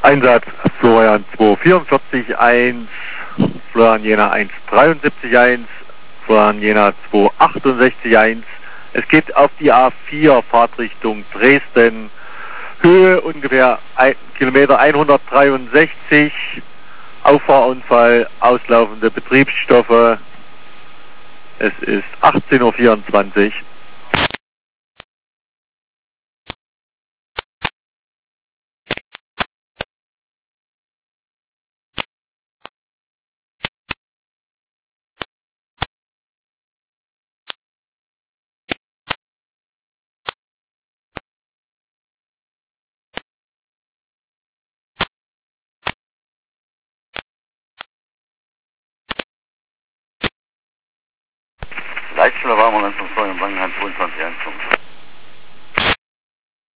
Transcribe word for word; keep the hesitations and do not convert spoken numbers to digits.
Einsatz Florian zwei vierundvierzig eins, Florian Jena eins dreiundsiebzig eins, Florian Jena zwei achtundsechzig eins. Es geht auf die A vier, Fahrtrichtung Dresden, Höhe ungefähr ein, Kilometer hundertdreiundsechzig, Auffahrunfall, auslaufende Betriebsstoffe. Es ist achtzehn Uhr vierundzwanzig. Leitstelle war mal ganz vom Steuern, Wangenheim zweiundzwanzig eins.